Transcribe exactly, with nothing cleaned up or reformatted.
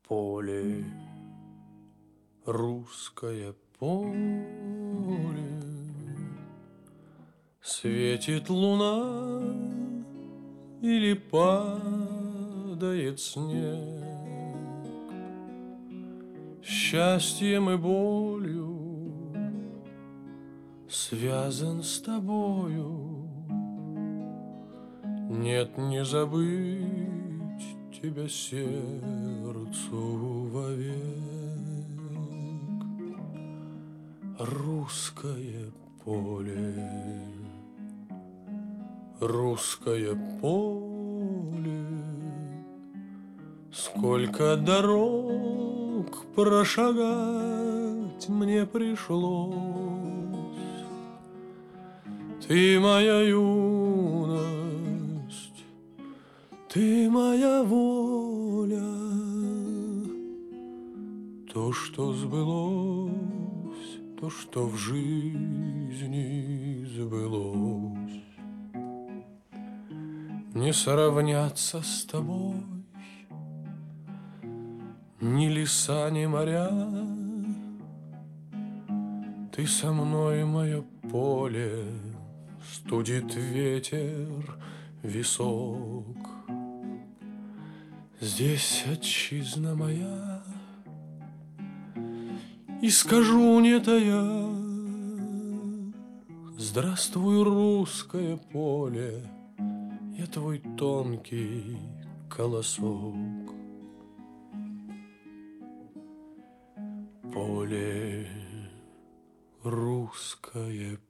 поле, русское поле, светит луна или падает снег, счастьем и болью связан с тобою. Нет, не забыть тебя сердцу вовек. Русское поле, русское поле, сколько дорог прошагать мне пришлось. Ты моя юность, ты моя воля, то, что сбылось, то, что в жизни сбылось. Не сравняться с тобой ни леса, ни моря. Ты со мной, мое поле, студит ветер висок. Здесь отчизна моя, и скажу не тая: здравствуй, русское поле, я твой тонкий колосок. Поле, русское